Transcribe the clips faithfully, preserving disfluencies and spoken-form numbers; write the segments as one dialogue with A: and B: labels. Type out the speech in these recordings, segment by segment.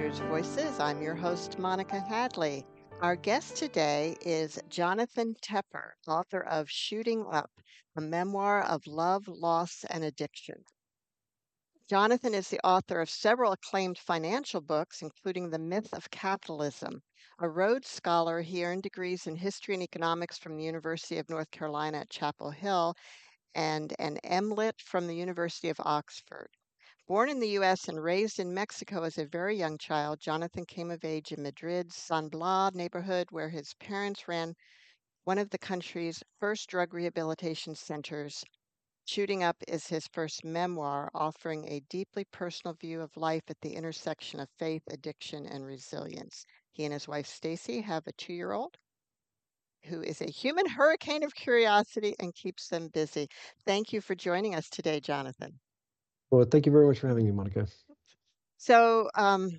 A: Readers' Voices. I'm your host, Monica Hadley. Our guest today is Jonathan Tepper, author of Shooting Up, a memoir of love, loss, and addiction. Jonathan is the author of several acclaimed financial books, including The Myth of Capitalism. A Rhodes Scholar, he earned degrees in history and economics from the University of North Carolina at Chapel Hill and an M Lit from the University of Oxford. Born in the U S and raised in Mexico as a very young child, Jonathan came of age in Madrid's San Blas neighborhood, where his parents ran one of the country's first drug rehabilitation centers. Shooting Up is his first memoir, offering a deeply personal view of life at the intersection of faith, addiction, and resilience. He and his wife Stacy have a two-year-old who is a human hurricane of curiosity and keeps them busy. Thank you for joining us today, Jonathan.
B: Well, thank you very much for having me, Monica.
A: So, um,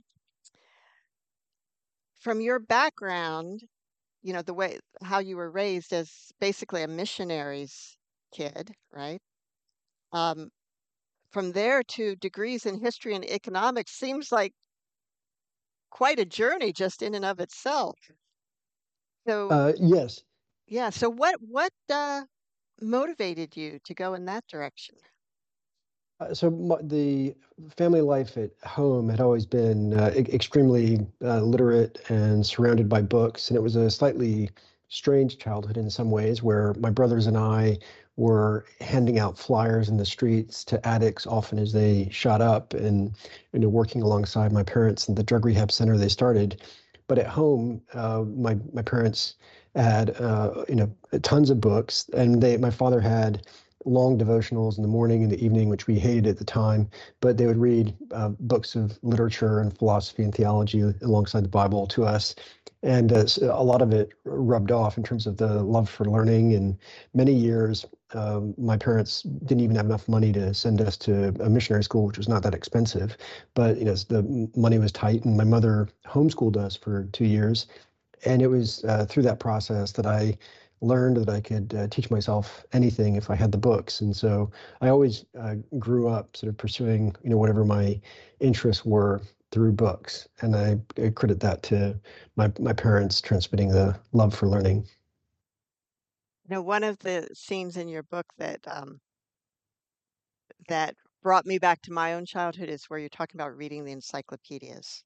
A: from your background, you know, the way how you were raised as basically a missionary's kid, right? Um, from there to degrees in history and economics seems like quite a journey just in and of itself. So,
B: Uh, yes.
A: yeah, so what what uh, motivated you to go in that direction?
B: Uh, so my, the family life at home had always been uh, e- extremely uh, literate and surrounded by books, and it was a slightly strange childhood in some ways, where my brothers and I were handing out flyers in the streets to addicts often as they shot up, and you know, working alongside my parents in the drug rehab center they started. But at home, uh, my my parents had uh, you know tons of books, and they my father had long devotionals in the morning and the evening, which we hated at the time, but they would read uh, books of literature and philosophy and theology alongside the Bible to us. And uh, so a lot of it rubbed off in terms of the love for learning. And many years, um, my parents didn't even have enough money to send us to a missionary school, which was not that expensive. But you know, the money was tight, and my mother homeschooled us for two years. And it was uh, through that process that I learned that I could uh, teach myself anything if I had the books. And so I always uh, grew up sort of pursuing, you know, whatever my interests were through books. And I, I credit that to my my parents transmitting the love for learning.
A: You know, one of the scenes in your book that um, that brought me back to my own childhood is where you're talking about reading the encyclopedias.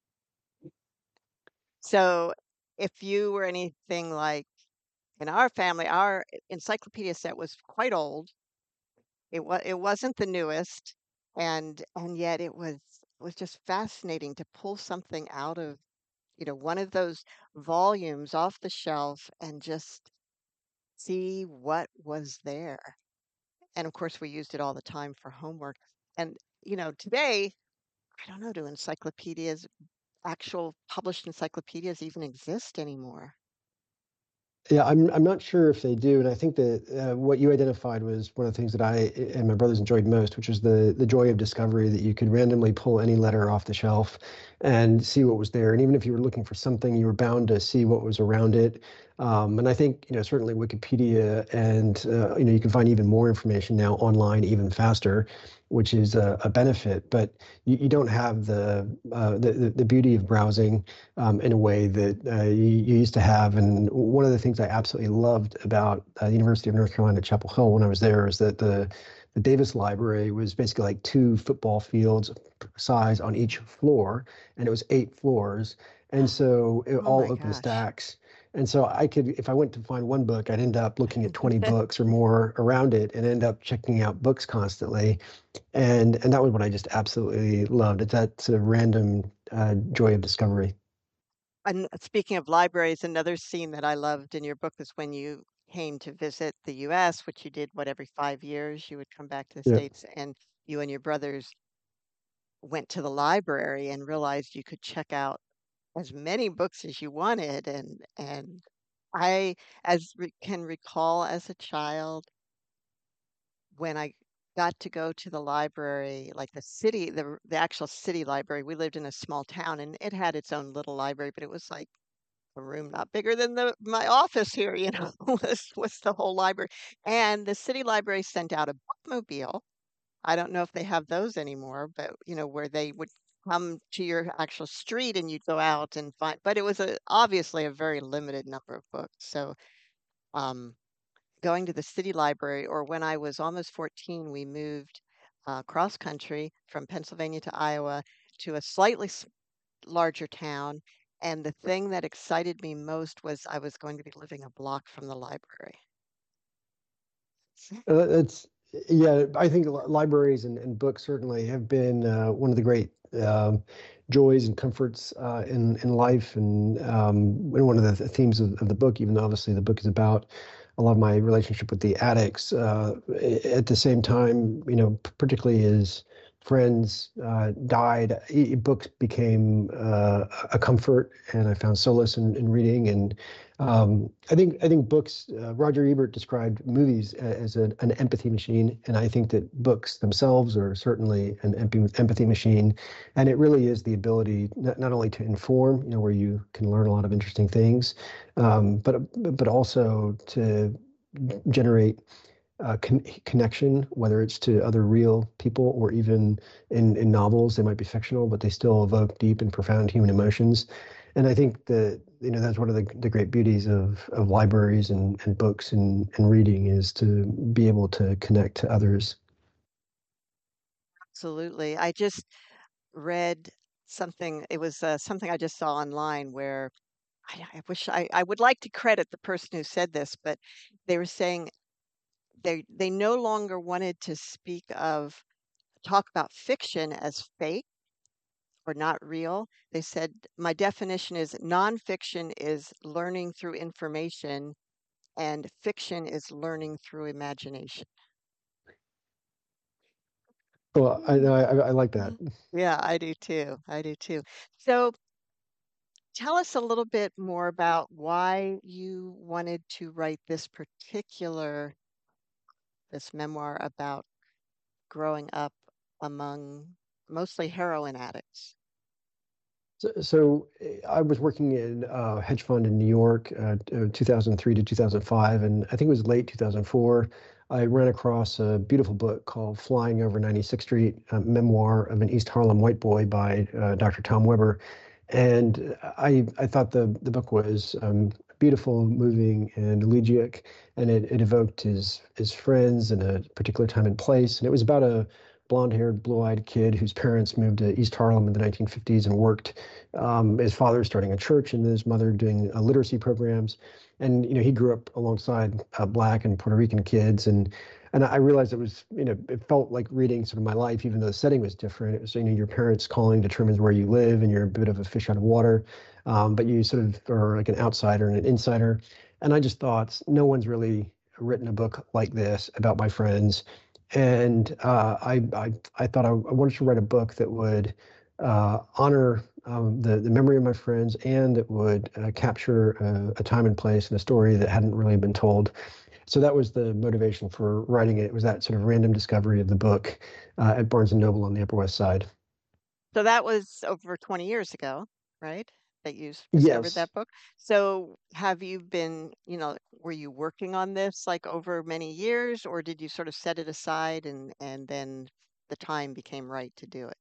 A: So, if you were anything like in our family, our encyclopedia set was quite old. It was it wasn't the newest, and and yet it was it was just fascinating to pull something out of, you know, one of those volumes off the shelf and just see what was there. And of course, we used it all the time for homework. And, you know, today, I don't know, do encyclopedias, actual published encyclopedias even exist anymore?
B: Yeah, I'm I'm not sure if they do, and I think that uh, what you identified was one of the things that I and my brothers enjoyed most, which was the the joy of discovery that you could randomly pull any letter off the shelf and see what was there. And even if you were looking for something, you were bound to see what was around it. Um, and I think, you know, certainly Wikipedia and uh, you know, you can find even more information now online even faster, which is a, a benefit. But you, you don't have the, uh, the the the beauty of browsing um, in a way that uh, you, you used to have. And one of the things I absolutely loved about uh, the University of North Carolina at Chapel Hill when I was there is that the the Davis Library was basically like two football fields size on each floor, and it was eight floors, and so it
A: Oh my
B: all open
A: gosh.
B: stacks. And so I could, if I went to find one book, I'd end up looking at twenty books or more around it, and end up checking out books constantly. And and that was what I just absolutely loved. It's that sort of random uh, joy of discovery.
A: And speaking of libraries, another scene that I loved in your book was when you came to visit the U S, which you did, what, every five years you would come back to the
B: Yeah.
A: States, and you and your brothers went to the library and realized you could check out as many books as you wanted. And and I, as re can recall as a child, when I got to go to the library, like the city, the the actual city library. We lived in a small town, and it had its own little library, but it was like a room not bigger than the my office here, you know, was was the whole library. And the city library sent out a bookmobile. I don't know if they have those anymore, but you know, where they would come to your actual street and you'd go out and find, but it was a obviously a very limited number of books. So, um, going to the city library, or when I was almost fourteen, we moved uh, cross country from Pennsylvania to Iowa to a slightly s- larger town. And the thing that excited me most was I was going to be living a block from the library.
B: Uh, it's yeah. I think li- libraries and, and books certainly have been uh, one of the great um, joys and comforts uh, in in life, and um, and one of the th- themes of, of the book. Even though obviously the book is about a lot of my relationship with the addicts. Uh, a- at the same time, you know, p- particularly as friends uh, died, e- books became uh, a comfort, and I found solace in, in reading. And um, I think I think books. Uh, Roger Ebert described movies a- as an, an empathy machine, and I think that books themselves are certainly an emp- empathy machine. And it really is the ability not, not only to inform, you know, where you can learn a lot of interesting things, um, but but also to generate uh, con- connection, whether it's to other real people or even in, in novels, they might be fictional, but they still evoke deep and profound human emotions. And I think that, you know, that's one of the, the great beauties of, of libraries and, and books and, and reading is to be able to connect to others.
A: Absolutely. I just read something, it was uh, something I just saw online where I, I wish I, I would like to credit the person who said this, but they were saying they they no longer wanted to speak of talk about fiction as fake or not real. They said my definition is nonfiction is learning through information and fiction is learning through imagination.
B: Well, I, I, I like that.
A: Yeah, I do too. I do too. So tell us a little bit more about why you wanted to write this particular this memoir about growing up among mostly heroin addicts.
B: So, so uh, I was working in a hedge fund in New York, uh, uh, two thousand three to two thousand five, and I think it was late two thousand four. I ran across a beautiful book called Flying Over ninety-sixth Street, a memoir of an East Harlem white boy by uh, Doctor Tom Weber. And I, I thought the, the book was um, beautiful, moving, and elegiac, and it, it evoked his, his friends in a particular time and place. And it was about a blonde-haired, blue-eyed kid whose parents moved to East Harlem in the nineteen fifties and worked. Um, his father starting a church and his mother doing uh, literacy programs. And you know, he grew up alongside uh, Black and Puerto Rican kids, and and I realized it was, you know, it felt like reading sort of my life, even though the setting was different. It was, you know, your parents' calling determines where you live, and you're a bit of a fish out of water, um, but you sort of are like an outsider and an insider. And I just thought, no one's really written a book like this about my friends, and uh, I, I I thought I, I wanted to write a book that would uh, honor um, the the memory of my friends, and that would uh, capture a, a time and place and a story that hadn't really been told. So that was the motivation for writing it. It was that sort of random discovery of the book uh, at Barnes and Noble on the Upper West Side.
A: So that was over twenty years ago, right? That you s- discovered
B: Yes.
A: that book. So have you been, you know, were you working on this like over many years, or did you sort of set it aside and and then the time became right to do it?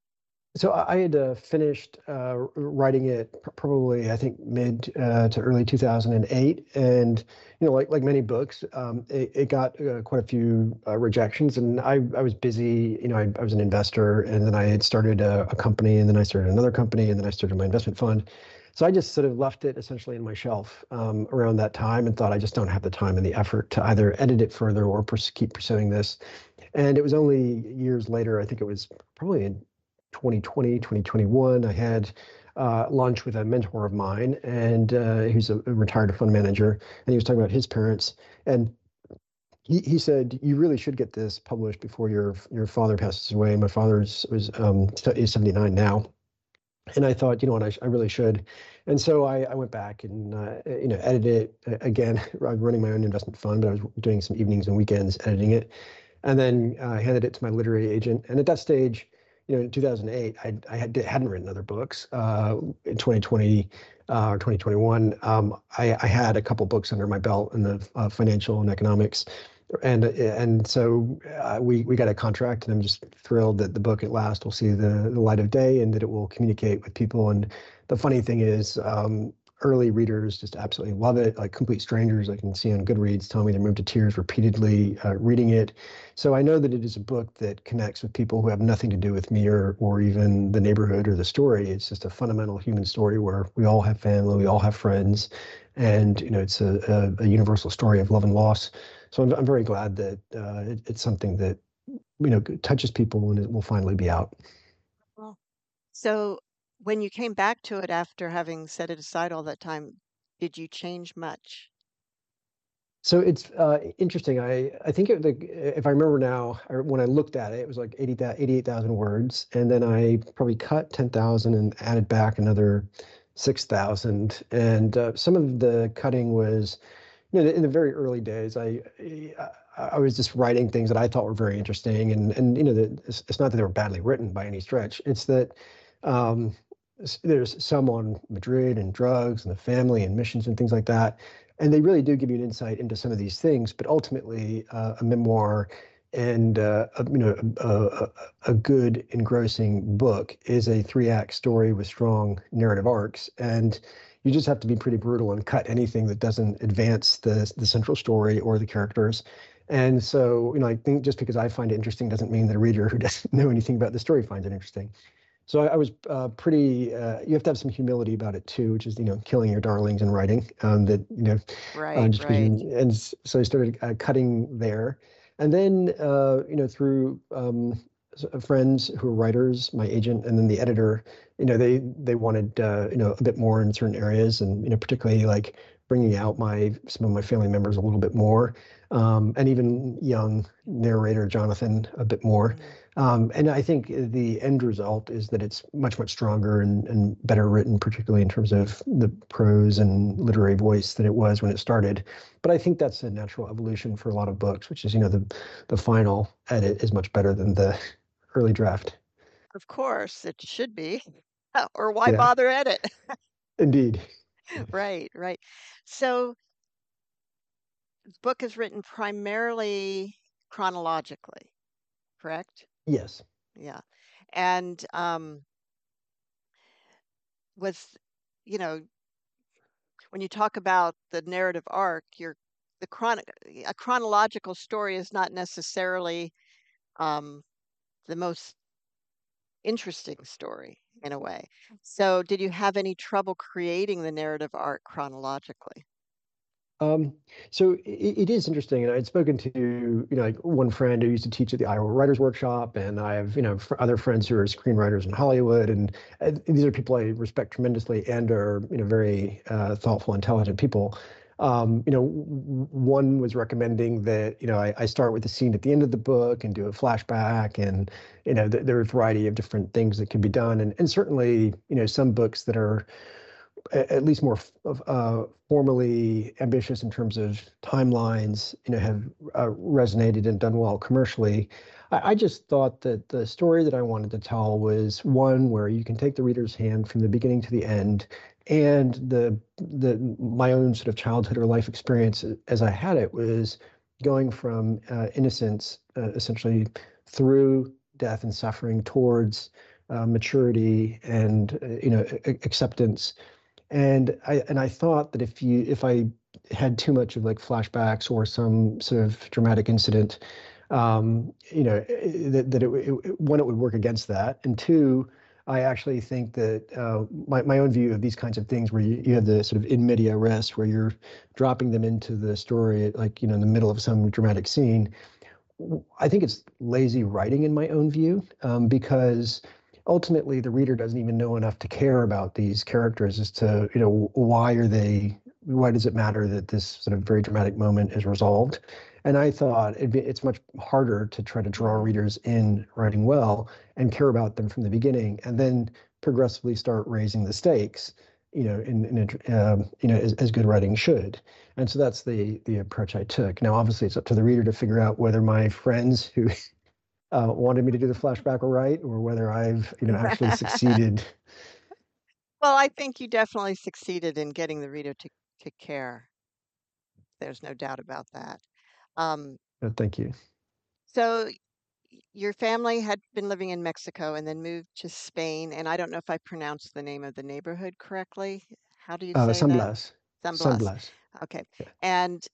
B: So I I had uh, finished uh, writing it pr- probably, I think, mid uh, to early two thousand eight, and you know, like like many books, um, it, it got uh, quite a few uh, rejections, and I I was busy. You know, I, I was an investor, and then I had started a, a company, and then I started another company, and then I started my investment fund. So I just sort of left it essentially in my shelf um, around that time, and thought I just don't have the time and the effort to either edit it further or pers- keep pursuing this. And it was only years later, I think it was probably in twenty twenty, twenty twenty-one, I had uh, lunch with a mentor of mine, and uh, he's a, a retired fund manager, and he was talking about his parents. And he, he said, you really should get this published before your your father passes away. My father's was um, is seventy-nine now. And I thought, you know what, I, sh- I really should. And so I, I went back and, uh, you know, edited it uh, again. I'm running my own investment fund, but I was doing some evenings and weekends editing it, and then uh, handed it to my literary agent. And at that stage, you know, in two thousand eight, I, I had, hadn't written other books. Uh, in twenty twenty uh, or twenty twenty-one, um, I, I had a couple books under my belt in the uh, financial and economics. and and so uh, we we got a contract, and I'm just thrilled that the book at last will see the, the light of day and that it will communicate with people. And the funny thing is, um, early readers just absolutely love it. Like complete strangers I can see on Goodreads tell me they're moved to tears repeatedly uh, reading it. So I know that it is a book that connects with people who have nothing to do with me or or even the neighborhood or the story. It's just a fundamental human story where we all have family, we all have friends, and you know it's a, a, a universal story of love and loss. So I'm, I'm very glad that uh, it, it's something that you know touches people and it will finally be out.
A: Well, so when you came back to it after having set it aside all that time, did you change much?
B: So it's uh, interesting. I I think it, like if I remember now, or when I looked at it, it was like eighty, eighty-eight thousand words, and then I probably cut ten thousand and added back another six thousand. And uh, some of the cutting was, you know, in the very early days, I I I was just writing things that I thought were very interesting, and and you know, the, it's, it's not that they were badly written by any stretch. It's that um, there's some on Madrid and drugs and the family and missions and things like that, and they really do give you an insight into some of these things. But ultimately, uh, a memoir and uh, a, you know a, a, a good engrossing book is a three act story with strong narrative arcs, and you just have to be pretty brutal and cut anything that doesn't advance the the central story or the characters. And so, you know, I think just because I find it interesting doesn't mean that a reader who doesn't know anything about the story finds it interesting. So I, I was uh, pretty. Uh, you have to have some humility about it too, which is you know killing your darlings in writing. Um, that you know, uh,
A: Right,
B: just because
A: right.
B: you and so I started uh, cutting there, and then uh, you know through um, friends who are writers, my agent, and then the editor. You know, they they wanted uh, you know a bit more in certain areas, and you know particularly like bringing out my some of my family members a little bit more, um, and even young narrator Jonathan a bit more.
A: Mm.
B: Um, and I think the end result is that it's much, much stronger and, and better written, particularly in terms of the prose and literary voice than it was when it started. But I think that's a natural evolution for a lot of books, which is, you know, the the final edit is much better than the early draft.
A: Of course, it should be. Or why
B: Yeah,
A: bother edit?
B: indeed.
A: Right, right. So, the book is written primarily chronologically, correct?
B: Yes.
A: Yeah. And um, was, you know, when you talk about the narrative arc, you're the chron a chronological story is not necessarily um, the most interesting story in a way. So, did you have any trouble creating the narrative arc chronologically?
B: Um, so it, it is interesting, and I'd spoken to you know like one friend who used to teach at the Iowa Writers Workshop, and I have you know fr other friends who are screenwriters in Hollywood, and uh, these are people I respect tremendously and are you know very uh, thoughtful, intelligent people. Um, you know, w- one was recommending that you know I, I start with the scene at the end of the book and do a flashback, and you know th there are a variety of different things that can be done, and and certainly you know some books that are at least more uh, formally ambitious in terms of timelines, you know, have uh, resonated and done well commercially. I, I just thought that the story that I wanted to tell was one where you can take the reader's hand from the beginning to the end, and the the my own sort of childhood or life experience as I had it was going from uh, innocence, uh, essentially through death and suffering towards uh, maturity and uh, you know acceptance. And I and I thought that if you if I had too much of like flashbacks or some sort of dramatic incident, um, you know, eh, that that it, it one it would work against that, and two, I actually think that uh, my my own view of these kinds of things, where you, you have the sort of in media res, where you're dropping them into the story, like you know, in the middle of some dramatic scene, I think it's lazy writing in my own view, um, because ultimately the reader doesn't even know enough to care about these characters as to, you know, why are they, why does it matter that this sort of very dramatic moment is resolved? And I thought it'd be, it's much harder to try to draw
A: Mhm.
B: readers in writing well and care about them from the beginning, and then progressively start raising the stakes, you know, in, in a, um, you know, as, as good writing should. And so that's the the approach I took. Now, obviously, it's up to the reader to figure out whether my friends who uh, wanted me to do the flashback were right, or whether I've you know actually succeeded.
A: Well, I think you definitely succeeded in getting the reader to to care. There's no doubt about that. Um,
B: Uh, thank you.
A: So y- your family had been living in Mexico and then moved to Spain, and I don't know if I pronounced the name of the neighborhood correctly. How do you
B: Uh,
A: say
B: San
A: that?
B: Blas.
A: San
B: San
A: Blas.
B: Blas.
A: Okay.
B: Yeah.
A: And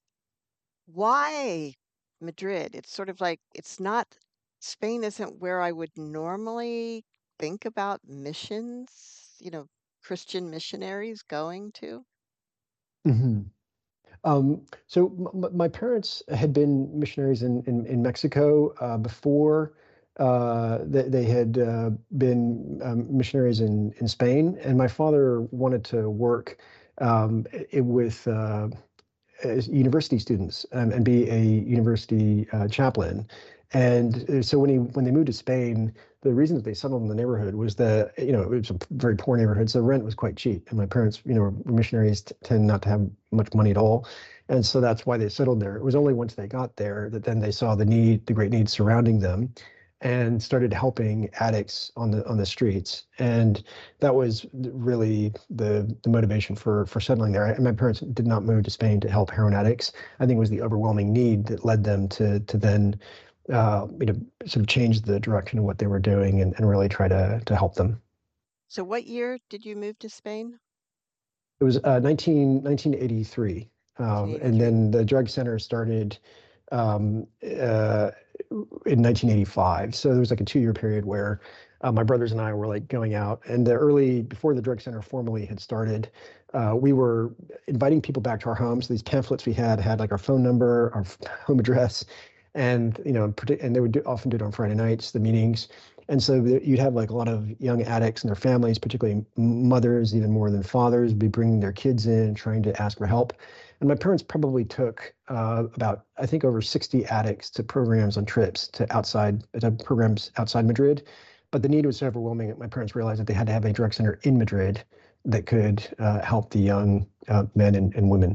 A: why Madrid? It's sort of like it's not Spain isn't where I would normally think about missions, you know, Christian missionaries going to.
B: Mhm. Um, so m m- my parents had been missionaries in in, in Mexico uh, before uh, they, they had uh, been um, missionaries in in Spain, and my father wanted to work um, i- with uh, as university students um, and be a university uh, chaplain. And uh, so when he when they moved to Spain, the reason that they settled in the neighborhood was that you know it was a very poor neighborhood, so rent was quite cheap. And my parents, you know, were missionaries t tend not to have much money at all, and so that's why they settled there. It was only once they got there that then they saw the need, the great need surrounding them, and started helping addicts on the on the streets. And that was really the the motivation for for settling there. I, my parents did not move to Spain to help heroin addicts. I think it was the overwhelming need that led them to to then uh, you know sort of change the direction of what they were doing and, and really try to to help them.
A: So what year did you move to Spain?
B: It was uh, nineteen, nineteen eighty-three, um, and
A: nineteen eighty-three.
B: then the drug center started um, uh, in nineteen eighty-five. So there was like a two-year period where uh, my brothers and I were like going out, and the early before the drug center formally had started, uh, we were inviting people back to our homes. These pamphlets we had had like our phone number, our home address, and you know, and they would do, often do it on Friday nights, the meetings. And so you'd have like a lot of young addicts and their families, particularly mothers, even more than fathers, be bringing their kids in, trying to ask for help. And my parents probably took uh, about, I think, over sixty addicts to programs on trips to outside to programs outside Madrid. But the need was so overwhelming that my parents realized that they had to have a drug center in Madrid that could uh, help the young uh, men and, and women.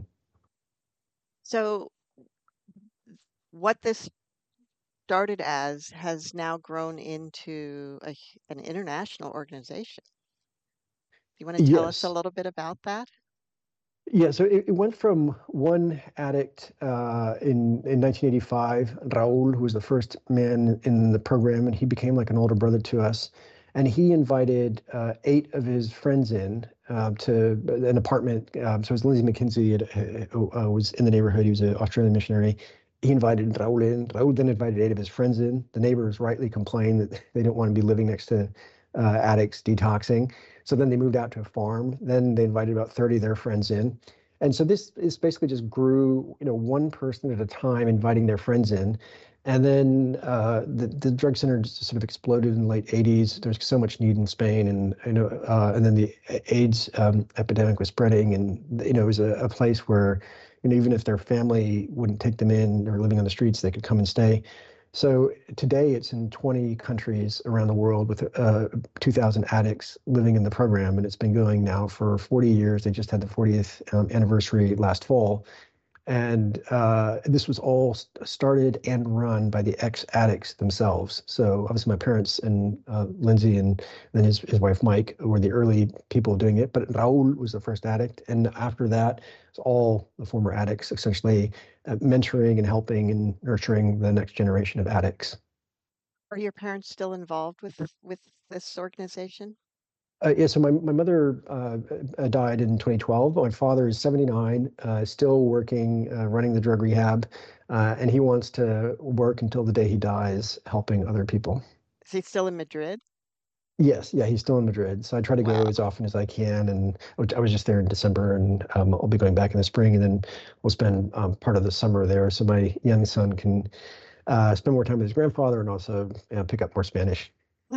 A: So what this started as has now grown into a, h- an international organization. Do you want to tell us a
B: Yes.
A: little bit about that?
B: Yeah, so it, it went from one addict uh, in in nineteen eighty-five, Raul, who was the first man in the program, and he became like an older brother to us. And he invited uh, eight of his friends in uh, to an apartment. Um, so it was Lindsay McKinsey had, uh, uh, was in the neighborhood. He was an Australian missionary. He invited Raul in. Raul then invited eight of his friends in. The neighbors rightly complained that they didn't want to be living next to uh, addicts detoxing. So then they moved out to a farm. Then they invited about thirty of their friends in. And so this is basically just grew, you know, one person at a time inviting their friends in. And then uh, the, the drug center just sort of exploded in the late eighties. There's so much need in Spain, and you know, uh, and then the AIDS um, epidemic was spreading, and you know, it was a, a place where, you know, even if their family wouldn't take them in or living on the streets, they could come and stay. So today it's in twenty countries around the world with uh, two thousand addicts living in the program, and it's been going now for forty years. They just had the fortieth um, anniversary last fall. And uh, this was all started and run by the ex-addicts themselves. So obviously my parents and uh, Lindsay and then his, his wife Mike were the early people doing it. But Raul was the first addict. And after that, it's all the former addicts essentially uh, mentoring and helping and nurturing the next generation of addicts.
A: Are your parents still involved with with this organization?
B: Uh, yeah, so my, my mother uh, uh, died in twenty twelve. My father is seventy-nine, uh, still working, uh, running the drug rehab, uh, and he wants to work until the day he dies, helping other people.
A: Is he still in Madrid?
B: Yes, yeah, he's still in Madrid. So I try to go
A: Wow.
B: as often as I can. And I was I was just there in December, and um, I'll be going back in the spring, and then we'll spend um, part of the summer there so my young son can uh, spend more time with his grandfather and also you know, pick up more Spanish.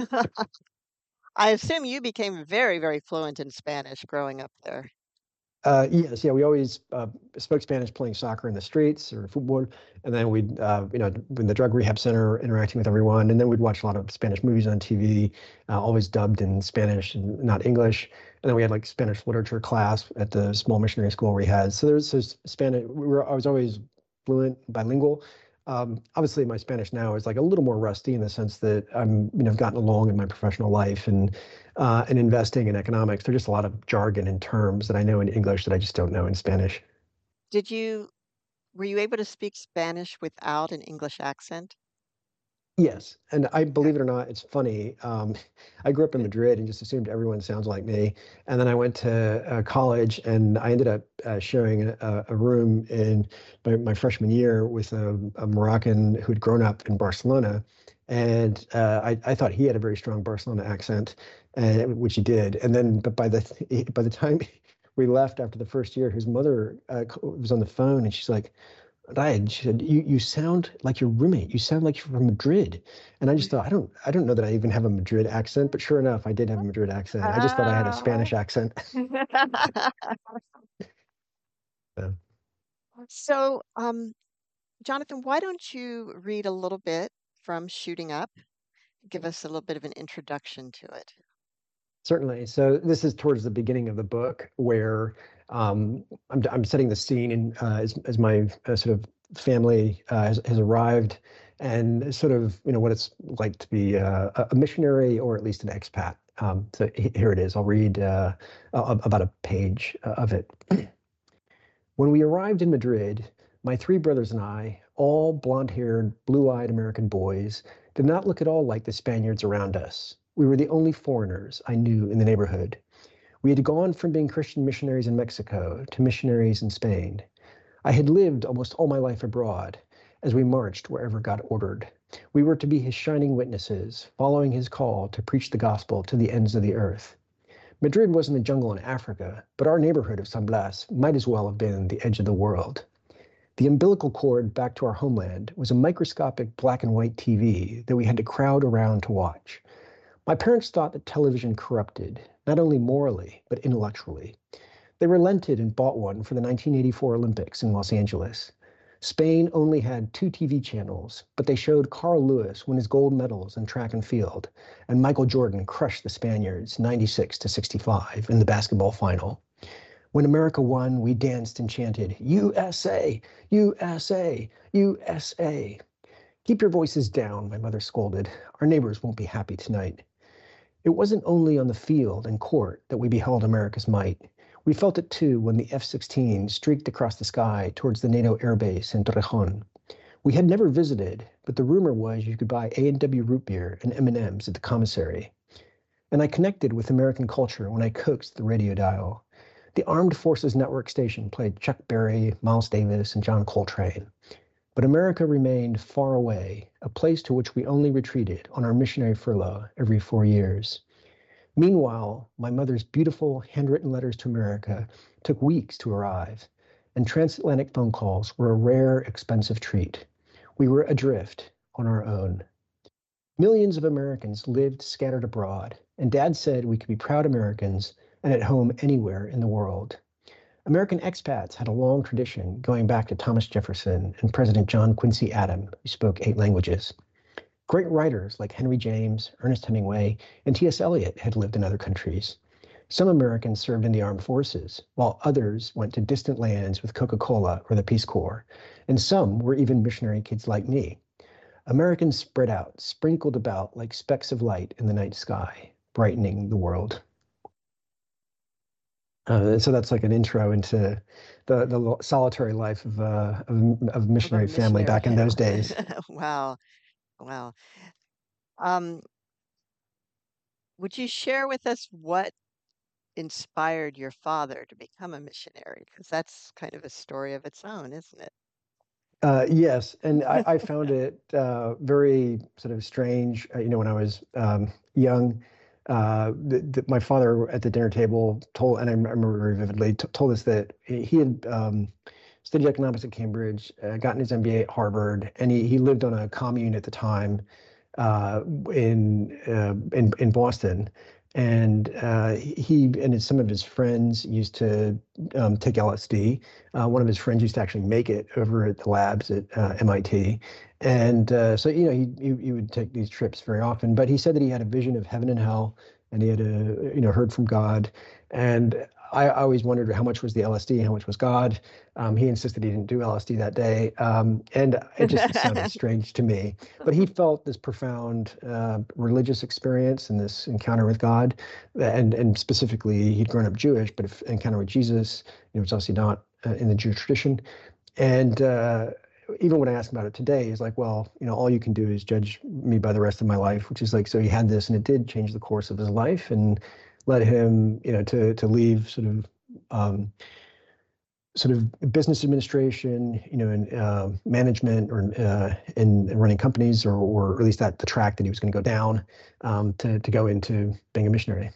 A: I assume you became very, very fluent in Spanish growing up there.
B: Uh, yes, yeah, we always uh, spoke Spanish playing soccer in the streets or football, and then we'd, uh, you know, in the drug rehab center interacting with everyone, and then we'd watch a lot of Spanish movies on T V, uh, always dubbed in Spanish and not English. And then we had like Spanish literature class at the small missionary school we had. So there's this Spanish. We were I was always fluent, bilingual. Um, obviously, my Spanish now is like a little more rusty in the sense that I'm, you know, I've gotten along in my professional life and uh, and investing in economics. There's just a lot of jargon and terms that I know in English that I just don't know in Spanish.
A: Did you Were you able to speak Spanish without an English accent?
B: Yes, and I
A: Okay.
B: believe it or not, it's funny. Um, I grew up in Madrid and just assumed everyone sounds like me. And then I went to uh, college, and I ended up uh, sharing a, a room in my, my freshman year with a, a Moroccan who'd grown up in Barcelona. And uh, I, I thought he had a very strong Barcelona accent, and which he did. And then, but by the by the time we left after the first year, his mother uh, was on the phone, and she's like, Ryan, she said, you, you sound like your roommate. You sound like you're from Madrid. And I just thought, I don't I don't know that I even have a Madrid accent, but sure enough, I did have a Madrid accent. I just thought I had a
A: Ah.
B: Spanish accent. So,
A: So, um, Jonathan, why don't you read a little bit from Shooting Up? Give us a little bit of an introduction to it.
B: certainly. So this is towards the beginning of the book where um, I'm, I'm setting the scene and uh, as, as my uh, sort of family uh, has, has arrived and sort of, you know, what it's like to be uh, a missionary or at least an expat. Um, so here it is. I'll read uh, about a page uh, of it. When we arrived in Madrid, my three brothers and I, all blonde-haired, blue-eyed American boys, did not look at all like the Spaniards around us. We were the only foreigners I knew in the neighborhood. We had gone from being Christian missionaries in Mexico to missionaries in Spain. I had lived almost all my life abroad, as we marched wherever God ordered. We were to be his shining witnesses, following his call to preach the gospel to the ends of the earth. Madrid wasn't a jungle in Africa, but our neighborhood of San Blas might as well have been the edge of the world. The umbilical cord back to our homeland was a microscopic black and white T V that we had to crowd around to watch. My parents thought that television corrupted, not only morally, but intellectually. They relented and bought one for the nineteen eighty-four Olympics in Los Angeles. Spain only had two T V channels, but they showed Carl Lewis win his gold medals in track and field, and Michael Jordan crushed the Spaniards ninety-six to sixty-five in the basketball final. When America won, we danced and chanted, U S A, U S A, U S A. Keep your voices down, my mother scolded. Our neighbors won't be happy tonight. It wasn't only on the field and court that we beheld America's might. We felt it too when the F sixteen streaked across the sky towards the NATO airbase in Torrejon. We had never visited, but the rumor was you could buy A and W root beer and M and M's at the commissary. And I connected with American culture when I coaxed the radio dial. The Armed Forces Network station played Chuck Berry, Miles Davis, and John Coltrane. But America remained far away, a place to which we only retreated on our missionary furlough every four years. Meanwhile, my mother's beautiful handwritten letters to America took weeks to arrive, and transatlantic phone calls were a rare, expensive treat. We were adrift on our own. Millions of Americans lived scattered abroad, and Dad said we could be proud Americans and at home anywhere in the world. American expats had a long tradition going back to Thomas Jefferson and President John Quincy Adams, who spoke eight languages. Great writers like Henry James, Ernest Hemingway, and T S Eliot had lived in other countries. Some Americans served in the armed forces, while others went to distant lands with Coca-Cola or the Peace Corps, and some were even missionary kids like me. Americans spread out, sprinkled about like specks of light in the night sky, brightening the world. Uh, so that's like an intro into the the solitary life of uh, of, of
A: Of a
B: missionary family
A: missionary
B: back in those days.
A: family. Wow. Wow. Um, would you share with us what inspired your father to become a missionary? Because that's kind of a story of its own, isn't it?
B: Uh, yes, and I, I found it uh, very sort of strange. Uh, you know, when I was um, young, uh, th th my father at the dinner table told, and I remember very vividly, t told us that he had um, studied economics at Cambridge, uh, gotten his M B A at Harvard, and he he lived on a commune at the time uh, in uh, in in Boston. And uh, he and his, some of his friends used to um, take L S D. Uh, one of his friends used to actually make it over at the labs at uh, M I T. And uh, so, you know, he, he he would take these trips very often. But he said that he had a vision of heaven and hell, and he had a you know heard from God. And I, I always wondered how much was the L S D, how much was God. Um, he insisted he didn't do L S D that day, um, and it just sounded strange to me. But he felt this profound uh, religious experience and this encounter with God, and and specifically he'd grown up Jewish, but if encounter with Jesus, you know, it's obviously not uh, in the Jewish tradition. and uh, even when I ask him about it today, he's like, well, you know, all you can do is judge me by the rest of my life, which is like, so he had this and it did change the course of his life and led him, you know, to to leave sort of um, sort of business administration, you know, and uh, management or uh, in, in running companies, or, or at least that the track that he was going to go down um, to to go into being a missionary.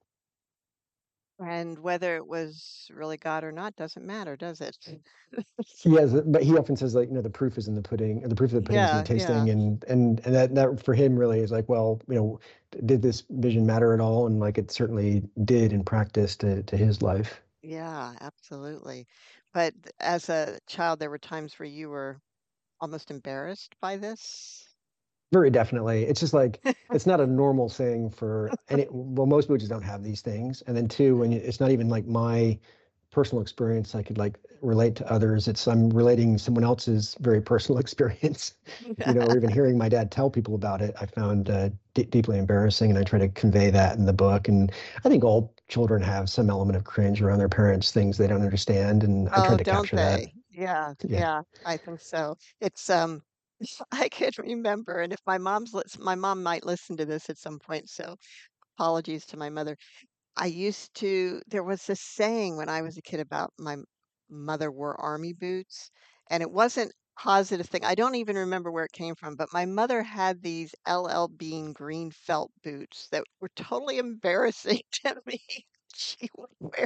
A: And whether it was really God or not doesn't matter, does it?
B: He has, but he often says like, you know, the proof is in the pudding, or the proof of the pudding is in the
A: Yeah, yeah,
B: tasting, and and and that that for him really is like, well, you know, did this vision matter at all? And like, it certainly did in practice to to his life.
A: yeah, absolutely. But th- as a child, there were times where you were almost embarrassed by this.
B: Very definitely. It's just like it's not a normal thing for any. Well, most movies don't have these things. And then two, when you, it's not even like my personal experience, I could like relate to others. It's I'm relating someone else's very personal experience, you know, or even hearing my dad tell people about it. I found uh, d deeply embarrassing, and I try to convey that in the book. And I think all children have some element of cringe around their parents, things they don't understand, and I
A: Oh,
B: tried to
A: don't
B: capture that.
A: they? Yeah,
B: Yeah.
A: yeah, I think so. It's um I could remember, and if my mom's lis my mom might listen to this at some point, so apologies to my mother. I used to there was this saying when I was a kid about my m- mother wore army boots, and it wasn't a positive thing. I don't even remember where it came from, but my mother had these L L Bean green felt boots that were totally embarrassing to me. She would wear.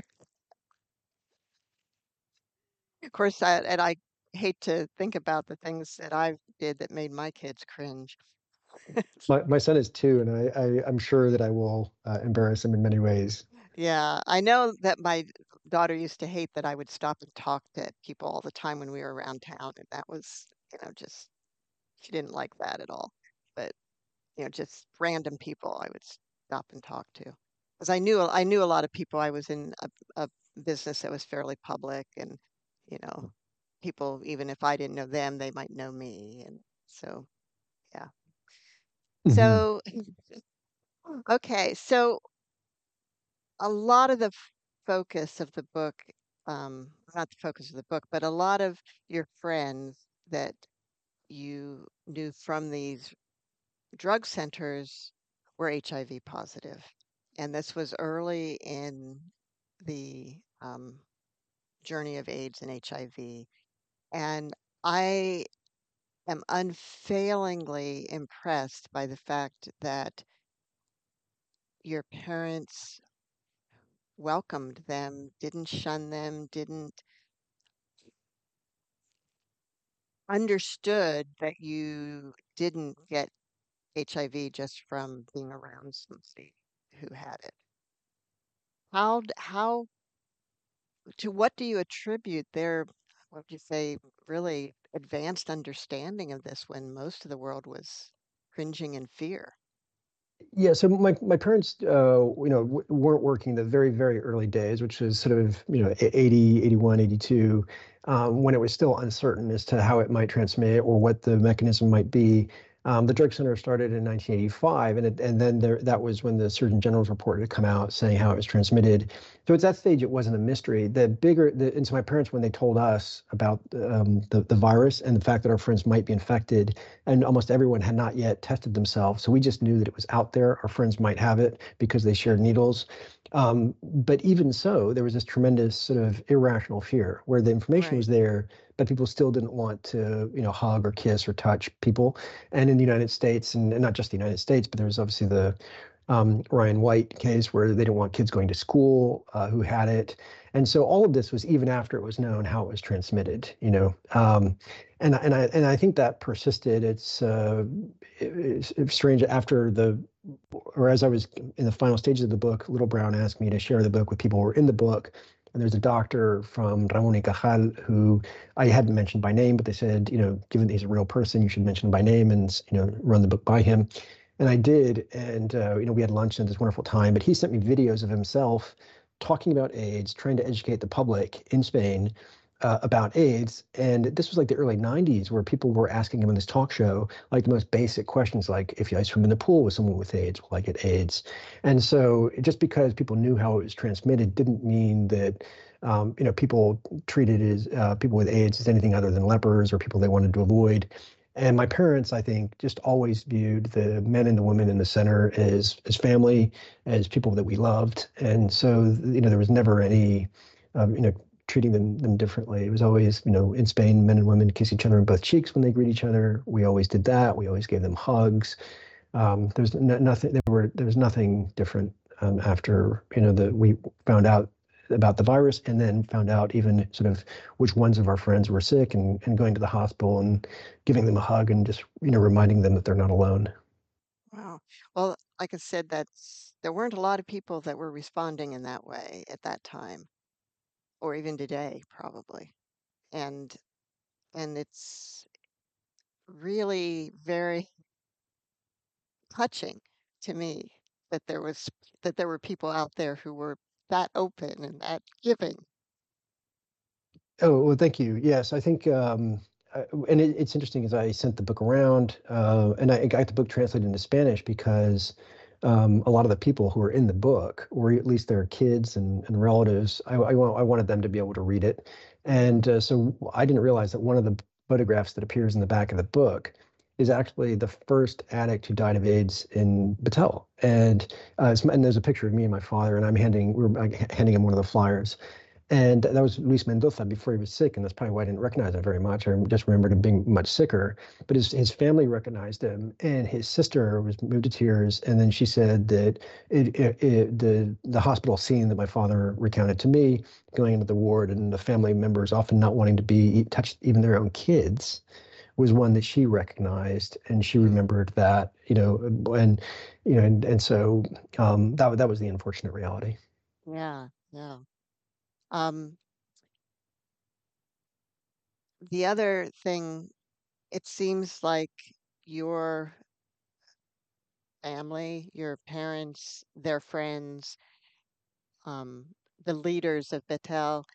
A: Of course, I, and I hate to think about the things that I did that made my kids cringe.
B: My my son is two, and I, I I'm sure that I will uh, embarrass him in many ways.
A: Yeah, I know that my daughter used to hate that I would stop and talk to people all the time when we were around town, and that was, you know, just she didn't like that at all. But, you know, just random people I would stop and talk to. Because I knew I knew a lot of people. I was in a, a business that was fairly public, and, you know, people, even if I didn't know them, they might know me. And so, yeah.
B: Hmm.
A: So, okay, so a lot of the f- focus of the book, um, not the focus of the book, but a lot of your friends that you knew from these drug centers were H I V positive. And this was early in the um, journey of AIDS and H I V. And I am unfailingly impressed by the fact that your parents welcomed them, didn't shun them, didn't understood that you didn't get H I V just from being around somebody who had it. How d- how to what do you attribute their, what would you say, really advanced understanding of this when most of the world was cringing in fear?
B: Yeah, so my my parents, uh, you know, w weren't working the very, very early days, which was sort of, you know, e- eighty, eighty-one, eighty-two, um, when it was still uncertain as to how it might transmit or what the mechanism might be. Um, the drug center started in nineteen eighty-five, and it, and then there that was when the Surgeon General's report had come out saying how it was transmitted. So at that stage, it wasn't a mystery. The bigger, the, and so my parents, when they told us about um, the the virus and the fact that our friends might be infected, and almost everyone had not yet tested themselves. So we just knew that it was out there. Our friends might have it because they shared needles. Um, but even so, there was this tremendous sort of irrational fear where the information
A: Right,
B: was there, but people still didn't want to, you know, hug or kiss or touch people. And in the United States, and, and not just the United States, but there was obviously the um, Ryan White case where they didn't want kids going to school uh, who had it. And so all of this was even after it was known how it was transmitted, you know. Um, and and I and I think that persisted. It's uh, it's, it's strange after the, or as I was in the final stages of the book, Little Brown asked me to share the book with people who were in the book. And there's a doctor from Ramon y Cajal who I hadn't mentioned by name, but they said, you know, given that he's a real person, you should mention him by name and, you know, run the book by him. And I did. And, uh, you know, we had lunch and this wonderful time, but he sent me videos of himself talking about AIDS, trying to educate the public in Spain uh, about AIDS. And this was like the early nineties where people were asking him in this talk show, like the most basic questions, like if I swim in the pool with someone with AIDS, will I get AIDS? And so just because people knew how it was transmitted didn't mean that, um, you know, people treated as uh, people with AIDS as anything other than lepers or people they wanted to avoid. And my parents, I think, just always viewed the men and the women in the center as as family, as people that we loved. And so, you know, there was never any, um, you know, treating them them differently. It was always, you know, in Spain, men and women kiss each other on both cheeks when they greet each other. We always did that. We always gave them hugs. Um, there's no, nothing. There were there was nothing different um, after, you know, the we found out about the virus, and then found out even sort of which ones of our friends were sick, and and going to the hospital and giving them a hug and just, you know, reminding them that they're not alone.
A: Wow. Well, like I said, that's there weren't a lot of people that were responding in that way at that time, or even today, probably. And and it's really very touching to me that there was that there were people out there who were that open and that giving.
B: Oh, well, thank you. Yes, I think, um, uh, and it, it's interesting as I sent the book around, uh, and I got the book translated into Spanish because um, a lot of the people who were in the book, or at least their kids and, and relatives, I, I, wa- I wanted them to be able to read it. And uh, so I didn't realize that one of the photographs that appears in the back of the book is actually the first addict who died of AIDS in Battelle. And uh, it's- and there's a picture of me and my father, and I'm handing we're uh, handing him one of the flyers. And that was Luis Mendoza before he was sick, and that's probably why I didn't recognize him very much. I just remembered him being much sicker. But his his family recognized him, and his sister was moved to tears. And then she said that it, it, it, the the hospital scene that my father recounted to me, going into the ward, and the family members often not wanting to be touched, even their own kids, was one that she recognized, and she
A: Mm,
B: remembered that, you know, and you know, and and so um, that that was the unfortunate reality.
A: yeah, yeah. Um, the other thing, it seems like your family, your parents, their friends, um, the leaders of Battelle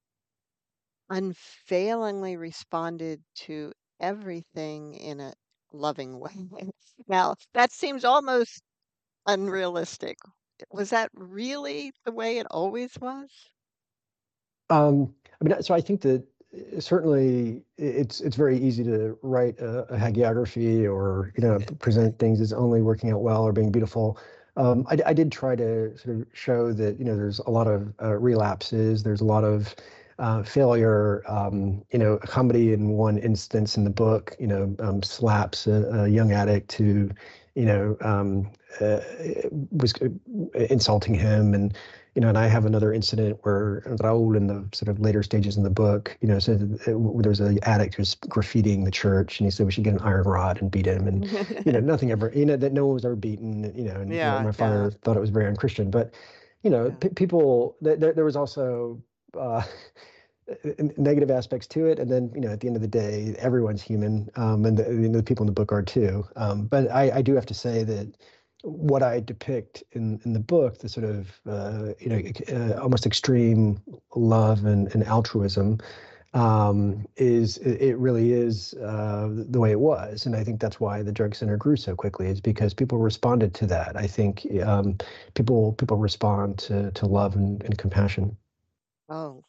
A: unfailingly responded to everything in a loving way. Now, that seems almost unrealistic. Was that really the way it always was?
B: Um, I mean, so I think that uh, certainly it's it's very easy to write a, a hagiography, or, you know, present things as only working out well or being beautiful. Um, I, I did try to sort of show that, you know, there's a lot of uh, relapses, there's a lot of uh, failure. Um, you know, a comedy in one instance in the book, you know, um, slaps a, a young addict who, you know, um, uh, was uh, insulting him, and you know, and I have another incident where Raul, in the sort of later stages in the book, you know, said that there was an addict who's graffitiing the church, and he said we should get an iron rod and beat him, and you know, nothing ever, you know, that no one was ever beaten, you know, and my,
A: Yeah,
B: my
A: yeah,
B: father thought it was very unchristian, but you know,
A: yeah.
B: p- people, there, there was also uh, negative aspects to it, and then, you know, at the end of the day, everyone's human, um, and the, you know, the people in the book are too. Um, but I, I do have to say that what I depict in in the book, the sort of uh, you know uh, almost extreme love and, and altruism, um, is it it really is uh, the way it was, and I think that's why the drug center grew so quickly. Is because people responded to that. I think um, people people respond to to love and, and compassion.
A: Oh,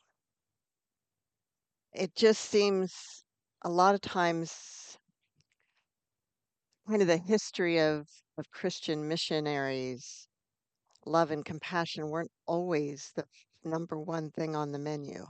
A: it just seems a lot of times kind of the history of of Christian missionaries, love and compassion weren't always the number one thing on the menu.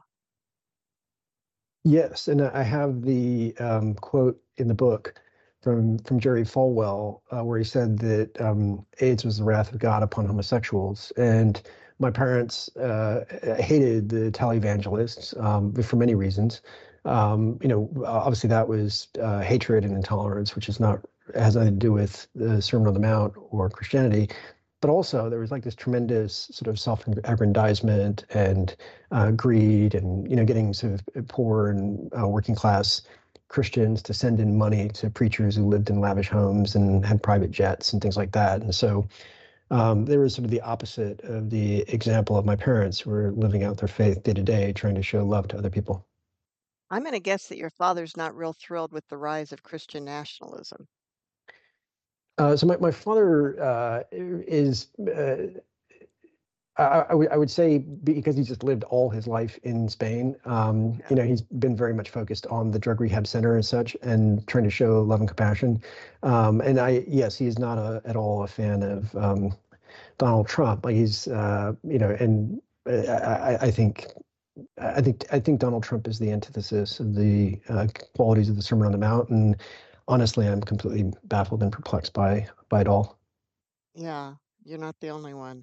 B: Yes, and I have the um, quote in the book from from Jerry Falwell, uh, where he said that um, AIDS was the wrath of God upon homosexuals. And my parents uh, hated the televangelists um, for many reasons. Um, you know, obviously that was uh, hatred and intolerance, which is not has nothing to do with the Sermon on the Mount or Christianity. But also there was like this tremendous sort of self-aggrandizement and uh, greed, and, you know, getting sort of poor and uh, working class Christians to send in money to preachers who lived in lavish homes and had private jets and things like that. And so um, there was sort of the opposite of the example of my parents, who were living out their faith day to day, trying to show love to other people.
A: I'm going to guess that your father's not real thrilled with the rise of Christian nationalism.
B: Uh, so my, my father uh, is, uh, I, I would I would say because he's just lived all his life in Spain, um,
A: Yeah.
B: you know, he's been very much focused on the drug rehab center and such, and trying to show love and compassion. Um, and I, yes, he is not a, at all a fan of um, Donald Trump. Like he's, uh, you know, and uh, I, I think I think I think Donald Trump is the antithesis of the uh, qualities of the Sermon on the Mount, and honestly, I'm completely baffled and perplexed by by it all.
A: Yeah, you're not the only one.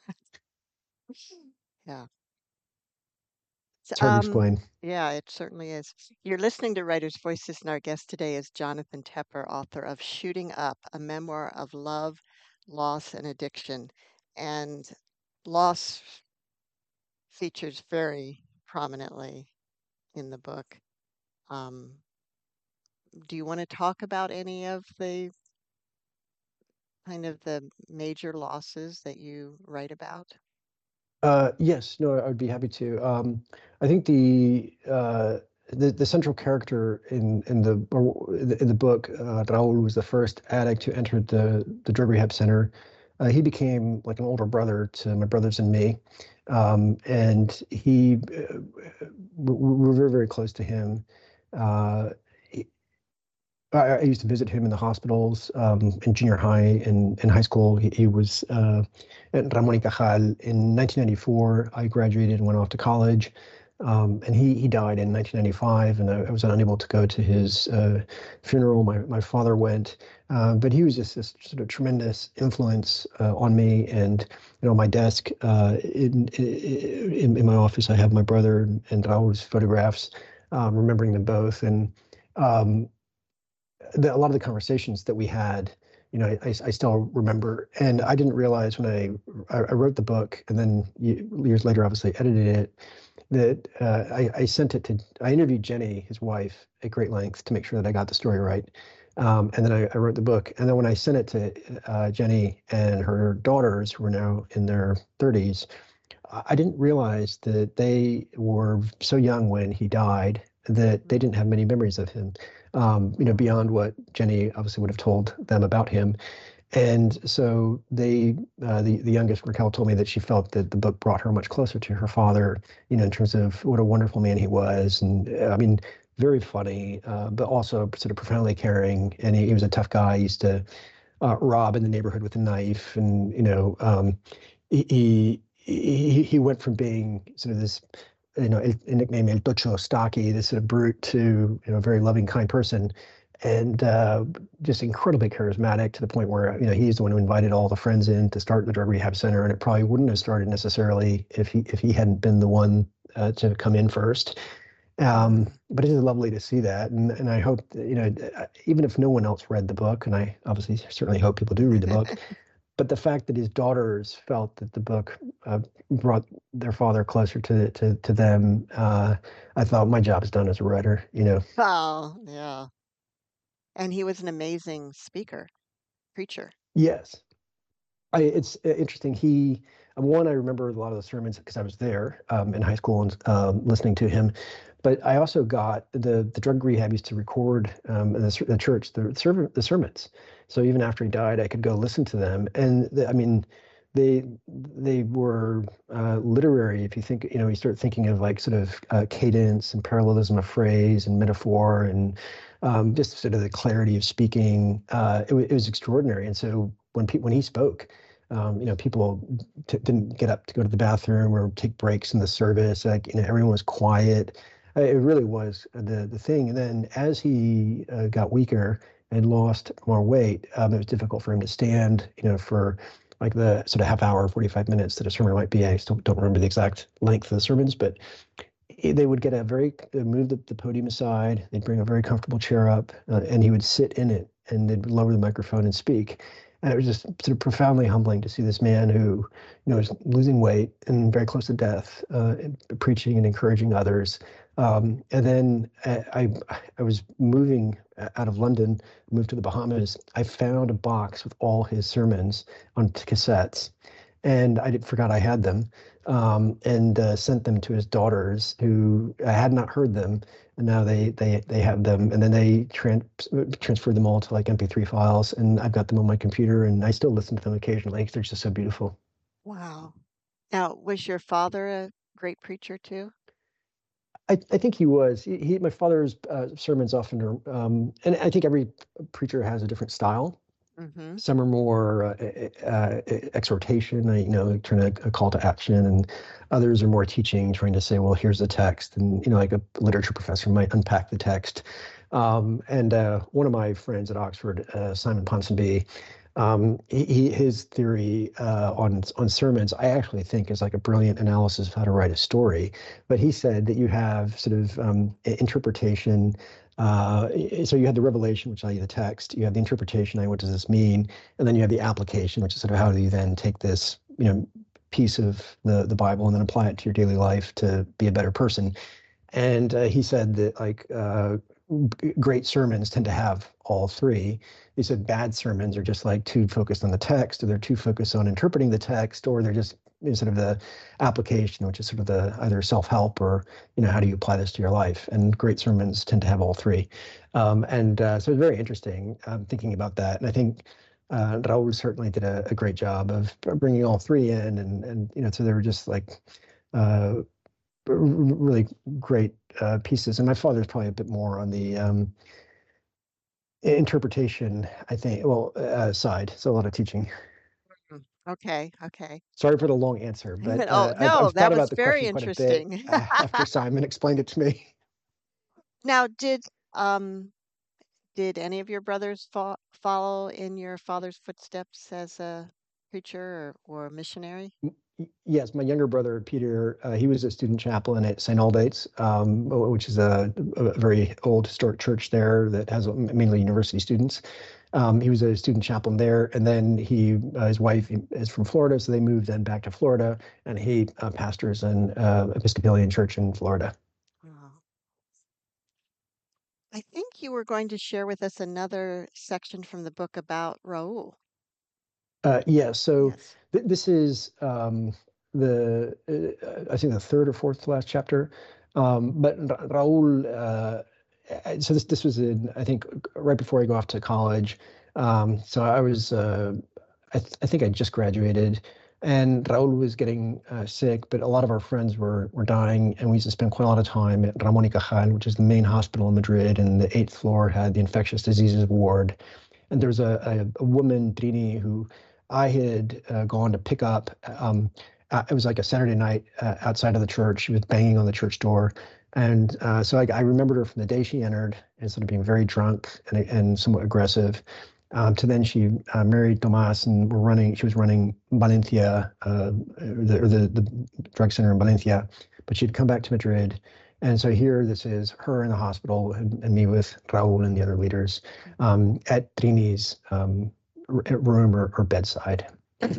A: Yeah. So,
B: It's hard to
A: um,
B: explain.
A: yeah, it certainly is. You're listening to Writer's Voices, and our guest today is Jonathan Tepper, author of Shooting Up, a memoir of love, loss, and addiction. And loss features very prominently in the book. Um, do you want to talk about any of the kind of the major losses that you write about?
B: Uh, yes, no, I would be happy to. Um, I think the uh, the the central character in in the or in the book, uh, Raul was the first addict who entered the the drug rehab center. Uh, he became like an older brother to my brothers and me, um, and he uh, we, we were very very close to him. Uh, I, I used to visit him in the hospitals um, in junior high and in high school. He, he was uh, at Ramon y Cajal in nineteen ninety-four. I graduated and went off to college. Um, and he he died in nineteen ninety-five, and I, I was unable to go to his uh, funeral. My my father went, uh, but he was just this sort of tremendous influence uh, on me. And you know, my desk uh, in, in in my office, I have my brother and Raul's photographs, um, remembering them both. And um, the, a lot of the conversations that we had, you know, I, I still remember. And I didn't realize when I, I, I wrote the book and then years later, obviously edited it, that uh, I, I sent it to, I interviewed Jenny, his wife, at great length to make sure that I got the story right. Um, and then I, I wrote the book. And then when I sent it to uh, Jenny and her daughters, who are now in their thirties, I didn't realize that they were so young when he died that they
A: Mm,
B: didn't have many memories of him, um, you know,
A: mm,
B: beyond what Jenny obviously would have told them about him. And so they, uh, the the youngest Raquel told me that she felt that the book brought her much closer to her father, you know, in terms of what a wonderful man he was, and uh, I mean, very funny, uh, but also sort of profoundly caring. And he, he was a tough guy. He used to uh, rob in the neighborhood with a knife, and you know, um, he he he went from being sort of this, you know, a nickname El Tocho Stocky, this sort of brute, to you know, a very loving, kind person, and uh, just incredibly charismatic to the point where you know he's the one who invited all the friends in to start the drug rehab center, and it probably wouldn't have started necessarily if he if he hadn't been the one uh, to come in first. Um,
A: mm.
B: but it is lovely to see that, and and I hope that, you know, even if no one else read the book, and I obviously certainly hope people do read the book, but the fact that his daughters felt that the book uh, brought their father closer to to to them, uh, I thought my job is done as a writer. You know.
A: Oh, yeah. And he was an amazing speaker, preacher.
B: Yes. I, it's uh, interesting. He, um, one, I remember a lot of the sermons because I was there um, in high school and um, listening to him. But I also got the the drug rehab used to record um, in the, ser- the church the serv- the sermons. So even after he died, I could go listen to them. And the, I mean, they they were uh, literary. If you think, you know, you start thinking of like sort of uh, cadence and parallelism of phrase and metaphor and um, just sort of the clarity of speaking. Uh, it, wa- it was extraordinary. And so when pe- when he spoke, um, you know, people t- didn't get up to go to the bathroom or take breaks in the service. Like, you know, everyone was quiet. Uh, It really was the the thing. And then as he uh, got weaker and lost more weight, um, it was difficult for him to stand, you know, for like the sort of half hour, forty-five minutes that a sermon might be. I still don't remember the exact length of the sermons, but he- they would get a very uh, move the, the podium aside. They'd bring a very comfortable chair up, uh, and he would sit in it, and they'd lower the microphone and speak. And it was just sort of profoundly humbling to see this man who, you know, was losing weight and very close to death, uh, and preaching and encouraging others. Um, and then I, I, I was moving out of London, moved to the Bahamas. I found a box with all his sermons on cassettes, and I did, forgot I had them, um, and uh, sent them to his daughters who I had not heard them, and now they they they have them, and then they trans transferred them all to like M P three files, and I've got them on my computer, and I still listen to them occasionally 'cause they're just so beautiful.
A: Wow. Now, was your father a great preacher too?
B: I, I think he was. He, he my father's uh, sermons often are, um, and I think every preacher has a different style.
A: Mm-hmm.
B: Some are more uh, e- uh, e- exhortation, uh, you know, trying to a call to action, and others are more teaching, trying to say, well, here's the text, and you know, like a literature professor might unpack the text. Um, and uh, one of my friends at Oxford, uh, Simon Ponsonby, um, he, he- his theory uh, on on sermons, I actually think is like a brilliant analysis of how to write a story. But he said that you have sort of um, i- interpretation. Uh, so you had the revelation, which tell you the text. You have the interpretation, like what does this mean? And then you have the application, which is sort of how do you then take this, you know, piece of the the Bible and then apply it to your daily life to be a better person. And uh, he said that like uh, g- great sermons tend to have all three. He said bad sermons are just like too focused on the text, or they're too focused on interpreting the text, or they're just sort of the application, which is sort of the either self-help or you know how do you apply this to your life. And great sermons tend to have all three. Um, and uh, so it's very interesting um, thinking about that. And I think uh, Raul certainly did a, a great job of bringing all three in, and and you know so they were just like. Uh, really great uh, pieces. And my father's probably a bit more on the um, interpretation, I think, well, uh, side. So a lot of teaching.
A: Mm. Okay, okay.
B: Sorry for the long answer, but
A: Oh,
B: uh, I've,
A: no,
B: I've thought
A: that
B: about
A: was
B: the
A: very
B: question quite a bit
A: interesting.
B: uh, after Simon explained it to me.
A: Now, did um did any of your brothers fo follow in your father's footsteps as a preacher or, or missionary?
B: Yes, my younger brother Peter, uh, he was a student chaplain at Saint Aldate's, um, which is a, a very old historic church there that has mainly university students. Um, he was a student chaplain there, and then he, uh, his wife is from Florida, so they moved then back to Florida, and he uh, pastors an uh, Episcopalian church in Florida.
A: Oh. I think you were going to share with us another section from the book about Raul.
B: Uh, yeah, so
A: Yes.
B: th this is um, the uh, I think the third or fourth to last chapter. Um, but Ra Raul, uh, uh, so this this was in I think right before I go off to college. Um, so I was uh, I, th I think I just graduated, and Raul was getting uh, sick, but a lot of our friends were were dying, and we used to spend quite a lot of time at Ramon y Cajal, which is the main hospital in Madrid, and the eighth floor had the infectious diseases ward. And there's a, a, a woman, Trini, who I had uh, gone to pick up. Um, uh, it was like a Saturday night uh, outside of the church. She was banging on the church door. And uh, so I, I remembered her from the day she entered, instead of being very drunk and, and somewhat aggressive, um, to then she uh, married Tomas and were running, she was running Valencia, uh, the, or the, the drug center in Valencia, but she'd come back to Madrid. And so here, this is her in the hospital and, and me with Raul and the other leaders um, at Trini's um, room or, or bedside.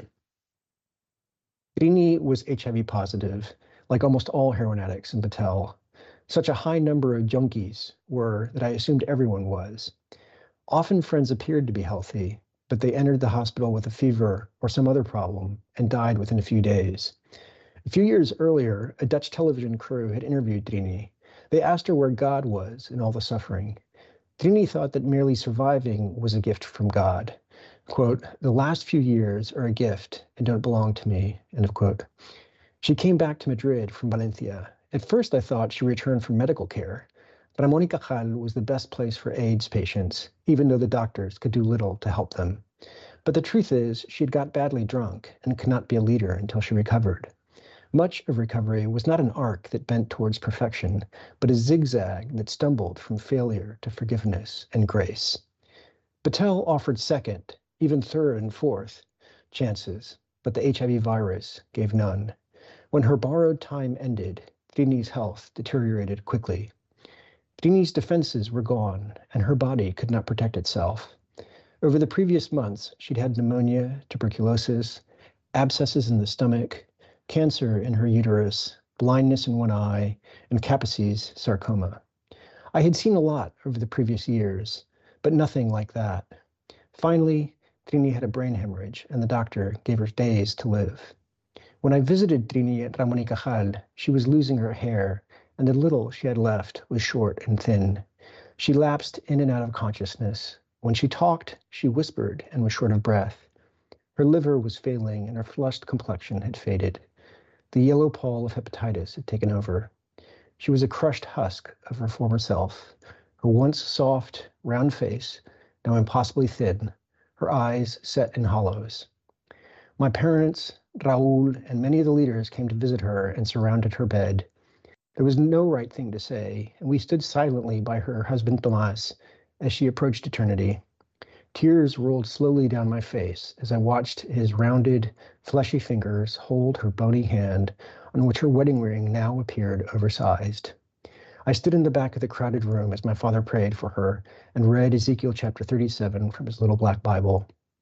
B: Trini was H I V positive, like almost all heroin addicts in Battelle. Such a high number of junkies were that I assumed everyone was. Often friends appeared to be healthy, but they entered the hospital with a fever or some other problem and died within a few days. A few years earlier, a Dutch television crew had interviewed Trini. They asked her where God was in all the suffering. Trini thought that merely surviving was a gift from God. Quote, the last few years are a gift and don't belong to me, end of quote. She came back to Madrid from Valencia. At first, I thought she returned for medical care, but Ramon y Cajal was the best place for AIDS patients, even though the doctors could do little to help them. But the truth is, she had got badly drunk and could not be a leader until she recovered. Much of recovery was not an arc that bent towards perfection, but a zigzag that stumbled from failure to forgiveness and grace. Battelle offered second, even third and fourth chances, but the H I V virus gave none. When her borrowed time ended, Trini's health deteriorated quickly. Trini's defenses were gone, and her body could not protect itself. Over the previous months, she'd had pneumonia, tuberculosis, abscesses in the stomach, cancer in her uterus, blindness in one eye, and Kaposi's sarcoma. I had seen a lot over the previous years, but nothing like that. Finally, Trini had a brain hemorrhage, and the doctor gave her days to live. When I visited Trini at Ramonicajal, she was losing her hair, and the little she had left was short and thin. She lapsed in and out of consciousness. When she talked, she whispered and was short of breath. Her liver was failing, and her flushed complexion had faded. The yellow pall of hepatitis had taken over. She was a crushed husk of her former self, her once soft, round face, now impossibly thin, her eyes set in hollows. My parents, Raul, and many of the leaders came to visit her and surrounded her bed. There was no right thing to say, and we stood silently by her husband Tomas as she approached eternity. Tears rolled slowly down my face as I watched his rounded, fleshy fingers hold her bony hand on which her wedding ring now appeared oversized. I stood in the back of the crowded room as my father prayed for her and read Ezekiel chapter thirty-seven from his little black Bible.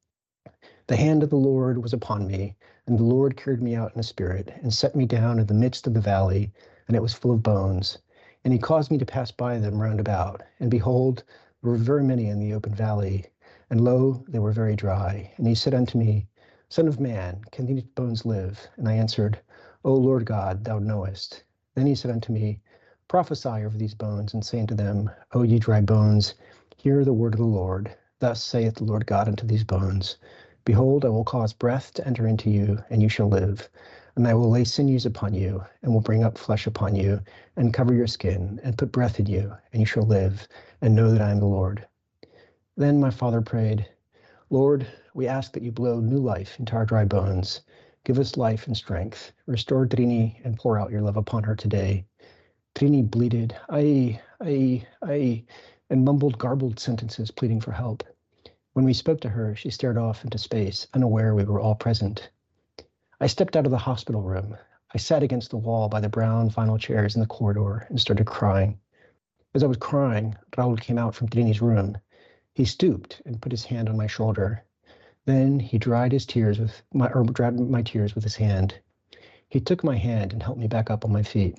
B: The hand of the Lord was upon me, and the Lord carried me out in a spirit and set me down in the midst of the valley, and it was full of bones. And he caused me to pass by them round about. And behold, there were very many in the open valley, and lo, they were very dry. And he said unto me, Son of man, can these bones live? And I answered, O Lord God, thou knowest. Then he said unto me, Prophesy over these bones, and say unto them, O ye dry bones, hear the word of the Lord. Thus saith the Lord God unto these bones, Behold, I will cause breath to enter into you, and you shall live. And I will lay sinews upon you, and will bring up flesh upon you, and cover your skin, and put breath in you, and you shall live, and know that I am the Lord. Then my father prayed, Lord, we ask that you blow new life into our dry bones. Give us life and strength. Restore Trini and pour out your love upon her today. Trini bleated, ay, ay, ay, and mumbled garbled sentences pleading for help. When we spoke to her, she stared off into space, unaware we were all present. I stepped out of the hospital room. I sat against the wall by the brown vinyl chairs in the corridor and started crying. As I was crying, Raul came out from Trini's room. He stooped and put his hand on my shoulder. Then he dried his tears with my or dried my tears with his hand. He took my hand and helped me back up on my feet.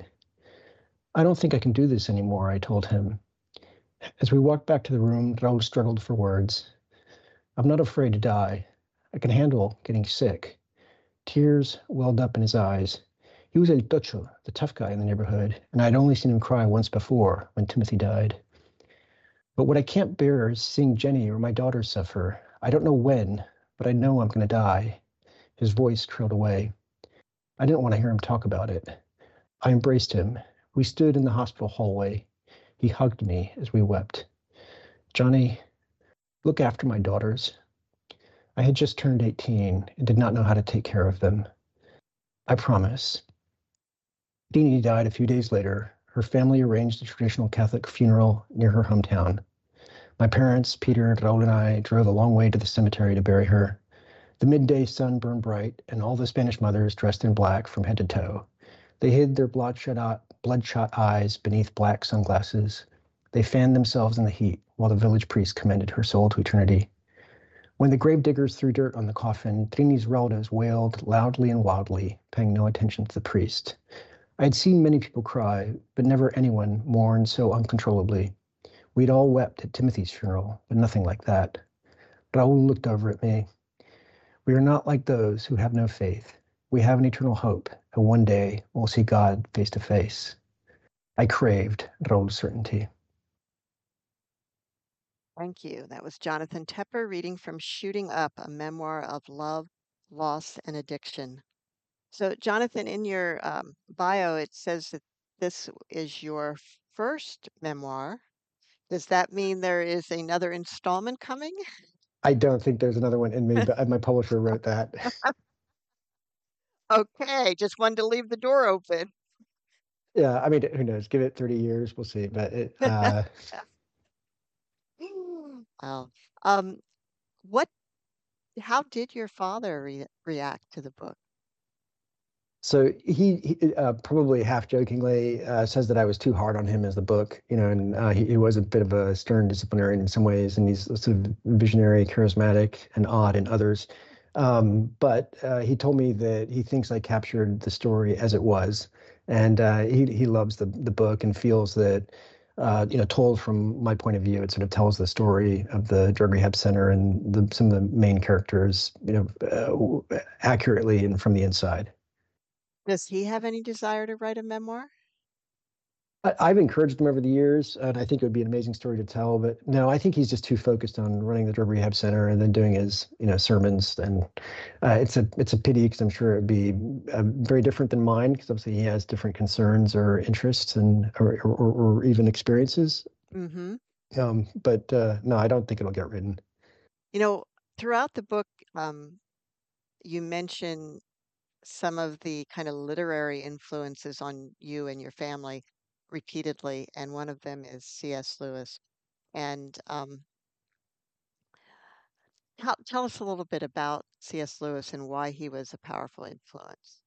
B: I don't think I can do this anymore, I told him. As we walked back to the room, Raul struggled for words. I'm not afraid to die. I can handle getting sick. Tears welled up in his eyes. He was El Tocho, the tough guy in the neighborhood, and I'd only seen him cry once before when Timothy died. But what I can't bear is seeing Jenny or my daughter suffer. I don't know when, but I know I'm going to die. His voice trailed away. I didn't want to hear him talk about it. I embraced him. We stood in the hospital hallway. He hugged me as we wept. Johnny, look after my daughters. I had just turned eighteen and did not know how to take care of them. I promise. Dini died a few days later. Her family arranged a traditional Catholic funeral near her hometown. My parents, Peter, Raul, and I drove a long way to the cemetery to bury her. The midday sun burned bright, and all the Spanish mothers dressed in black from head to toe. They hid their bloodshot, bloodshot eyes beneath black sunglasses. They fanned themselves in the heat while the village priest commended her soul to eternity. When the grave diggers threw dirt on the coffin, Trini's relatives wailed loudly and wildly, paying no attention to the priest. I had seen many people cry, but never anyone mourn so uncontrollably. We'd all wept at Timothy's funeral, but nothing like that. Raul looked over at me. We are not like those who have no faith. We have an eternal hope, and one day we'll see God face to face. I craved Raul's certainty.
A: Thank you. That was Jonathan Tepper reading from Shooting Up, a memoir of love, loss, and addiction. So, Jonathan, in your um, bio, it says that this is your first memoir. Does that mean there is another installment coming?
B: I don't think there's another one in me, but my publisher wrote that.
A: Okay, just wanted to leave the door open.
B: Yeah, I mean, who knows? Give it thirty years, we'll see. But it, uh,
A: Wow. Um, what, how did your father re react to the book?
B: So he, he uh, probably half jokingly uh, says that I was too hard on him as the book, you know, and uh, he, he was a bit of a stern disciplinarian in some ways, and he's sort of visionary, charismatic, and odd in others. Um, but uh, he told me that he thinks I captured the story as it was, and uh, he he loves the the book and feels that, uh, you know, told from my point of view, it sort of tells the story of the drug rehab center and the, some of the main characters, you know, uh, accurately and from the inside.
A: Does he have any desire to write a memoir?
B: I, I've encouraged him over the years, and I think it would be an amazing story to tell. But no, I think he's just too focused on running the Drug Rehab Center and then doing his, you know, sermons. And uh, it's a it's a pity because I'm sure it'd be uh, very different than mine because obviously he has different concerns or interests and or or, or even experiences.
A: Mm-hmm.
B: Um, but uh, no, I don't think it'll get written.
A: You know, throughout the book, um, you mention some of the kind of literary influences on you and your family repeatedly, and one of them is C S. Lewis. And um, tell, tell us a little bit about C S. Lewis and why he was a powerful influence.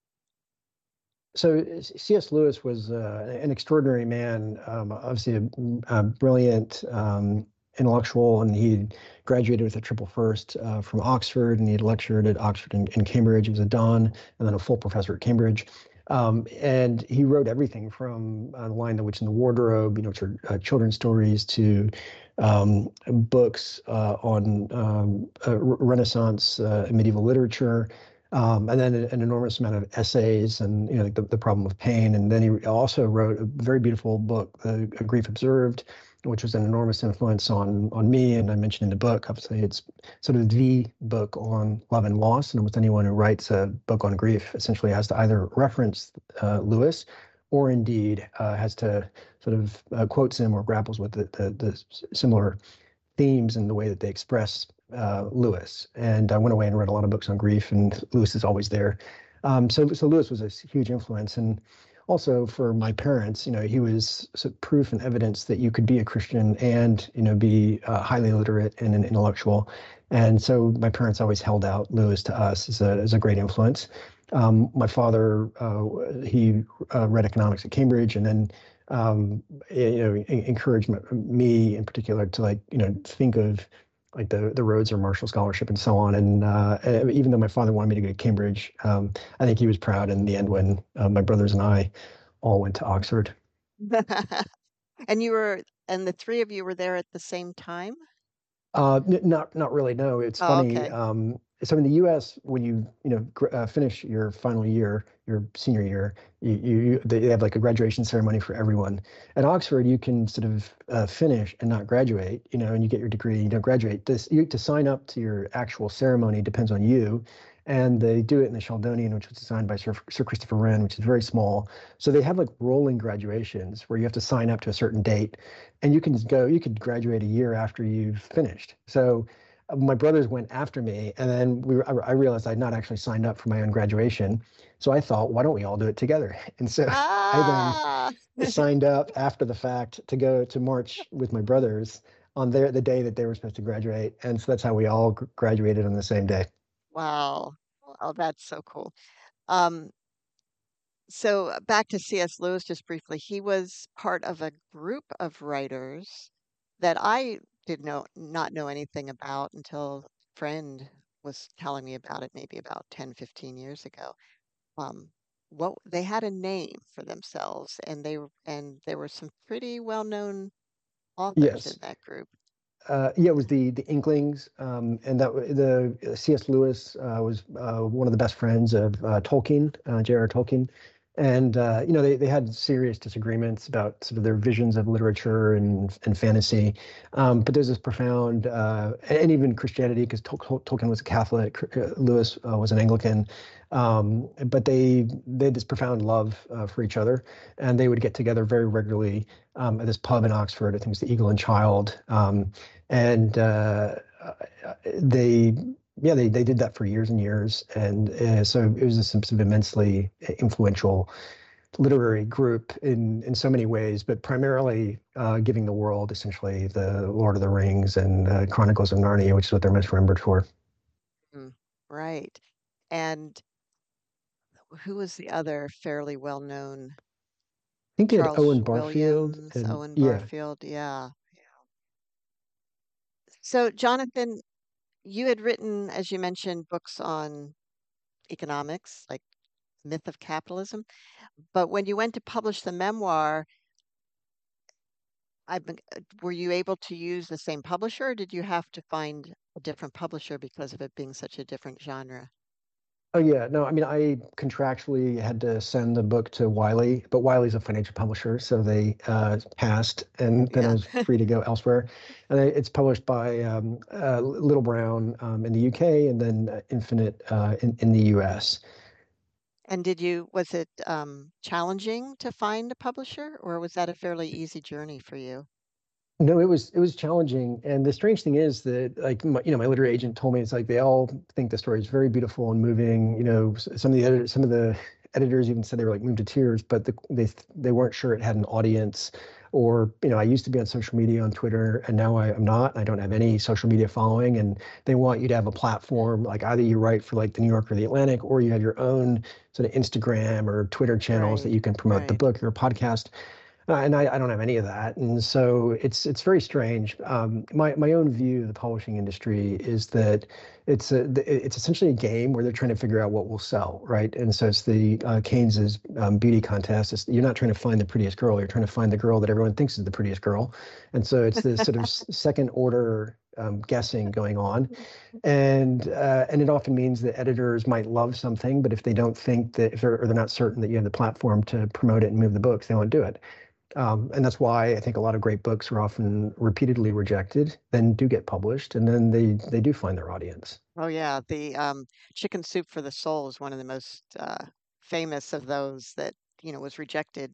B: So C S. Lewis was uh, an extraordinary man, um, obviously a, a brilliant um, intellectual, and he graduated with a triple first uh, from Oxford, and he lectured at Oxford and, and Cambridge. He was a Don, and then a full professor at Cambridge. Um, and he wrote everything from uh, The Lion, the Witch, and the Wardrobe, you know, which are uh, children's stories, to um, books uh, on um, uh, Renaissance uh, and medieval literature, um, and then an enormous amount of essays and you know like the, the problem of pain. And then he also wrote a very beautiful book, uh, Grief Observed, which was an enormous influence on on me. And I mentioned in the book, obviously, it's sort of the book on love and loss. And almost anyone who writes a book on grief essentially has to either reference uh, Lewis or indeed uh, has to sort of uh, quotes him or grapples with the, the, the similar themes and the way that they express uh, Lewis. And I went away and read a lot of books on grief, and Lewis is always there. Um, so, so Lewis was a huge influence, and also for my parents, you know, he was proof and evidence that you could be a Christian and you know be uh, highly literate and an intellectual. And so my parents always held out Lewis to us as a as a great influence. Um, my father, uh, he uh, read economics at Cambridge, and then um, you know, encouraged me in particular to like, you know, think of like the the Rhodes or Marshall Scholarship and so on. And uh, even though my father wanted me to go to Cambridge, um, I think he was proud in the end when uh, my brothers and I all went to Oxford.
A: And you were, and the three of you were there at the same time?
B: Uh, n- not not really. No, it's
A: Oh,
B: funny.
A: okay.
B: Um, so in the U S, when you you know gr- uh, finish your final year, your senior year, you, you they have like a graduation ceremony for everyone. At Oxford, you can sort of uh, finish and not graduate, you know, and you get your degree. You don't graduate. This you to sign up to your actual ceremony depends on you, and they do it in the Sheldonian, which was designed by Sir, Sir Christopher Wren, which is very small. So they have like rolling graduations where you have to sign up to a certain date, and you can go, you could graduate a year after you've finished. So uh, my brothers went after me, and then we were, I realized I'd not actually signed up for my own graduation. So I thought, why don't we all do it together? And so I then
A: Ah,
B: signed up after the fact to go to march with my brothers on their the day that they were supposed to graduate. And so that's how we all gr- graduated on the same day.
A: wow. Oh, that's so cool. Um, so uh, back to C S. Lewis just briefly. He was part of a group of writers that I did know not know anything about until a friend was telling me about it maybe about ten, fifteen years ago. Um, what they had a name for themselves, and they were, and there were some pretty well-known authors in
B: Yes.
A: that group.
B: Uh, yeah, it was the the Inklings, um, and that the uh, C S. Lewis uh, was uh, one of the best friends of uh, Tolkien, uh, J R R. Tolkien, and uh, you know they, they had serious disagreements about sort of their visions of literature and and fantasy, um, but there's this profound uh, and even Christianity because Tol Tol- Tolkien was a Catholic, uh, Lewis uh, was an Anglican, um, but they they had this profound love uh, for each other, and they would get together very regularly um, at this pub in Oxford. I think it was the Eagle and Child. Um, and uh, they yeah they, they did that for years and years, and uh, so it was a sort of immensely influential literary group in in so many ways, but primarily uh, giving the world essentially the Lord of the Rings and uh, Chronicles of Narnia, which is what they're most remembered for.
A: Mm, right. And who was the other fairly well-known?
B: I think they had
A: Charles
B: Owen Barfield
A: Williams,
B: and
A: Owen
B: yeah.
A: Barfield. Yeah. So, Jonathan, you had written, as you mentioned, books on economics, like Myth of Capitalism. But when you went to publish the memoir, I've been, uh, were you able to use the same publisher, or did you have to find a different publisher because of it being such a different genre?
B: Oh yeah, no, I mean I contractually had to send the book to Wiley, but Wiley's a financial publisher, so they uh, passed, and then I
A: Yeah.
B: was free to go elsewhere. And I, it's published by um, uh, Little Brown um, in the U K, and then uh, Infinite uh, in in the U S.
A: And did you, was it um, challenging to find a publisher, or was that a fairly easy journey for you?
B: No, it was it was challenging, and the strange thing is that like my, you know my literary agent told me it's like they all think the story is very beautiful and moving. You know, s- some of the editors, some of the editors even said they were like moved to tears, but the, they they weren't sure it had an audience. Or you know, I used to be on social media on Twitter, and now I am not. I don't have any social media following, and they want you to have a platform like either you write for like the New York or the Atlantic, or you have your own sort of Instagram or Twitter channels that
A: Right,
B: you can promote the
A: right.
B: book or a podcast. Uh, and I, I don't have any of that, and so it's it's very strange. Um, my my own view of the publishing industry is that it's a it's essentially a game where they're trying to figure out what will sell, right? And so it's the uh, Keynes's um, beauty contest. It's, you're not trying to find the prettiest girl; you're trying to find the girl that everyone thinks is the prettiest girl, and so it's this sort of s- second order um, guessing going on, and uh, and it often means that editors might love something, but if they don't think that if they're or they're not certain that you have the platform to promote it and move the books, they won't do it. Um, and that's why I think a lot of great books are often repeatedly rejected, then do get published, and then they they do find their audience.
A: Oh yeah, the um, Chicken Soup for the Soul is one of the most uh, famous of those that, you know, was rejected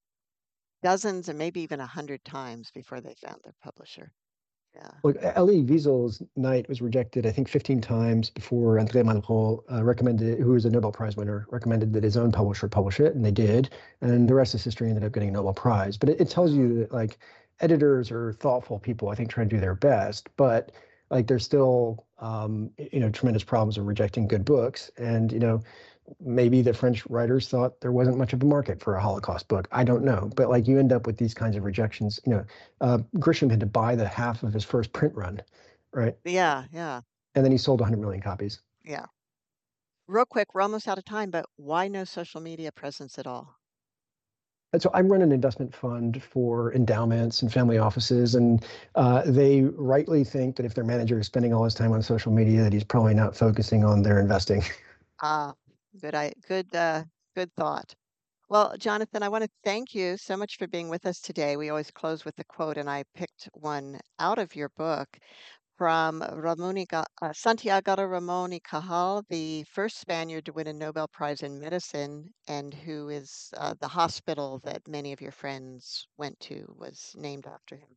A: dozens and maybe even a hundred times before they found their publisher. Yeah.
B: Like Elie Wiesel's Night was rejected, I think, fifteen times before André Malraux uh, recommended, who was a Nobel Prize winner, recommended that his own publisher publish it, and they did. And the rest is history. Ended up getting a Nobel Prize. But it, it tells
A: Wow.
B: you that like editors are thoughtful people, I think, trying to do their best, but like there's still um, you know tremendous problems of rejecting good books. And you know maybe the French writers thought there wasn't much of a market for a Holocaust book. I don't know, but like you end up with these kinds of rejections. You know, uh, Grisham had to buy the half of his first print run, right?
A: Yeah, yeah,
B: And then he sold one hundred million copies.
A: yeah. Real quick, we're almost out of time, but why no social media presence at all?
B: And so I run an investment fund for endowments and family offices, and uh, they rightly think that if their manager is spending all his time on social media, that he's probably not focusing on their investing.
A: Ah, good, I good, uh, good thought. Well, Jonathan, I want to thank you so much for being with us today. We always close with a quote, and I picked one out of your book from Ramon Ga- uh, Santiago Ramon y Cajal, the first Spaniard to win a Nobel Prize in medicine, and who is uh, the hospital that many of your friends went to was named after him.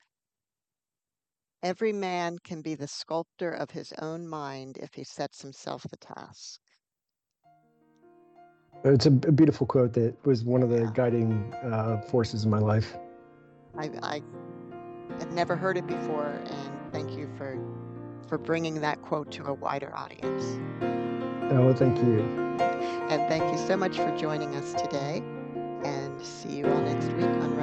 A: Every man can be the sculptor of his own mind if he sets himself the task.
B: It's a, a beautiful quote that was one of the
A: Yeah,
B: guiding uh, forces in my life.
A: I, I had never heard it before, and thank you for for bringing that quote to a wider audience.
B: Oh, thank you.
A: And thank you so much for joining us today, and see you all next week on